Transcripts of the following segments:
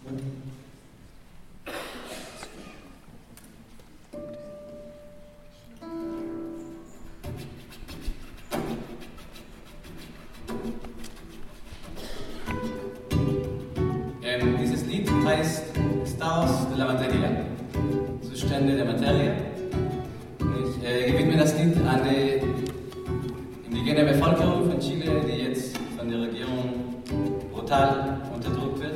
Dieses Lied heißt Estados de la Materia, Zustände der Materie. Ich gewidme das Lied an die indigene Bevölkerung von Chile, die jetzt von der Regierung brutal unterdrückt wird.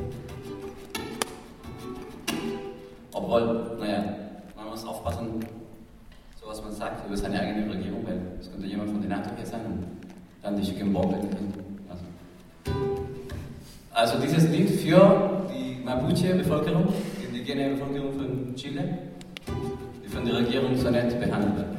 Obwohl, naja, man muss aufpassen, so was man sagt über seine eigene Regierung, weil es könnte jemand von der NATO hier sein und dann die schicken Bomben. Also dieses Lied für die Mapuche-Bevölkerung, die indigene Bevölkerung von Chile, die von der Regierung so nett behandelt wird.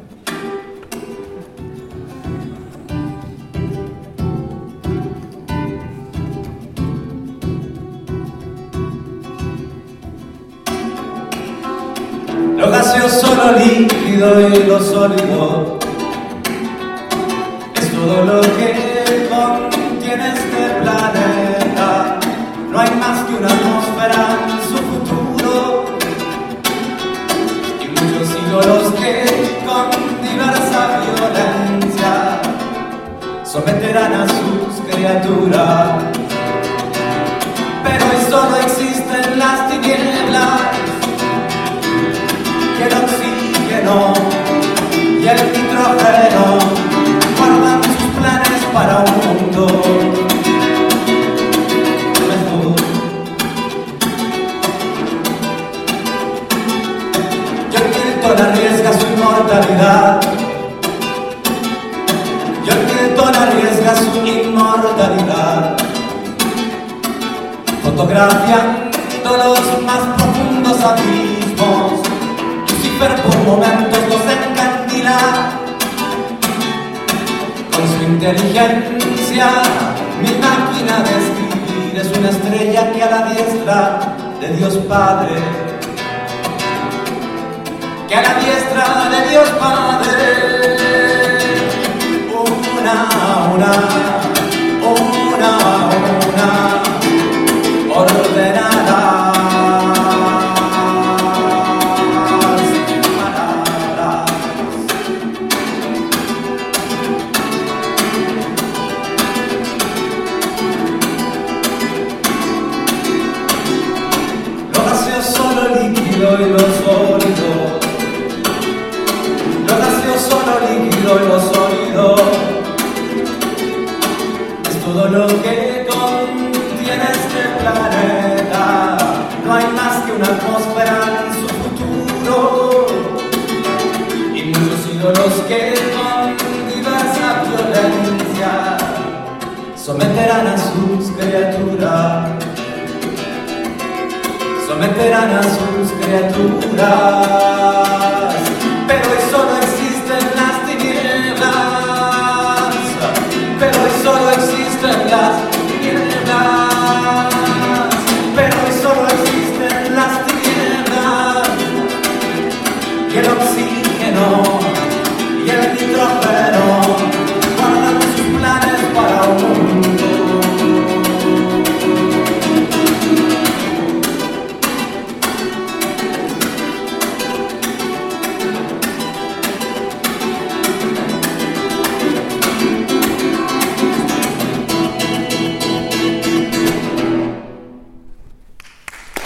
Lo gaseoso, lo líquido y lo sólido es todo lo que contiene este planeta. No hay más que una atmósfera en su futuro y muchos ídolos que con diversa violencia someterán a sus criaturas. Pero hoy solo existen las tinieblas y el oxígeno y el nitrógeno guardan sus planes para un mundo mejor. John Milton arriesga su inmortalidad. John Milton arriesga su inmortalidad, fotografiando los más profundos abismos. Lucifer por momentos los encandila con su inteligencia. Mi máquina de escribir es una estrella que a la diestra de Dios Padre, que a la diestra de Dios Padre, una ordenada. Y lo sólido, lo gaseoso, lo líquido y lo sólido es todo lo que contiene este planeta. No hay más que una atmósfera en su futuro y muchos ídolos que con diversa violencia someterán a sus criaturas. Someterán a sus criaturas, pero hoy solo existen las tinieblas, pero hoy solo existen las tinieblas, pero hoy solo existen las tinieblas y el oxígeno.